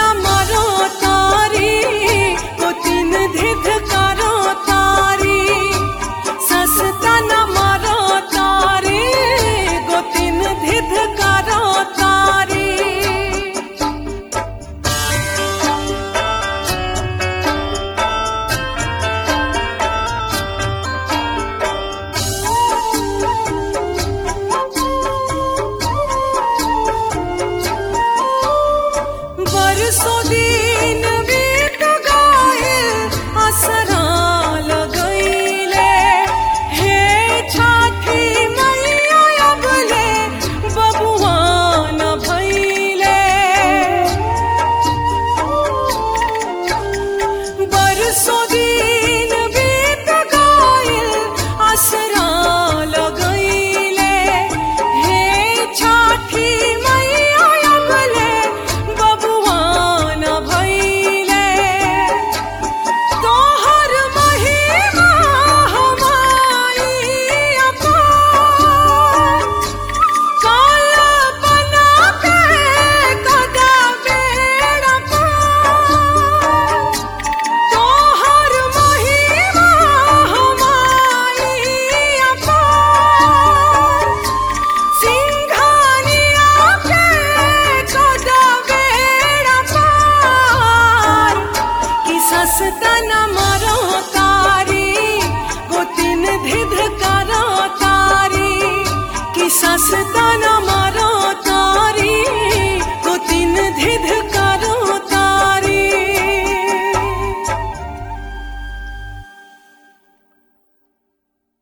मारो तारी गोतिन धिधकारो तारी सस्ता न मारो तारी गोतिन धिधकारो तारी बरसों दिन बीत गए असरा लगैले हे छठी मैया अबले बबुआ न भइले बरसों दिन बीत गए असरा लगैले हे छठी मैया अबले बबुआ न भइले तोहर महिमा हमारी अपार काला बना के कदा बेड़ा पार तोहर महिमा हमारी अपार सिंघानिया के कदा बेड़ा पार कि सस्ता न मारो तारी गोतिन धिधकारो तारी कि सस्ता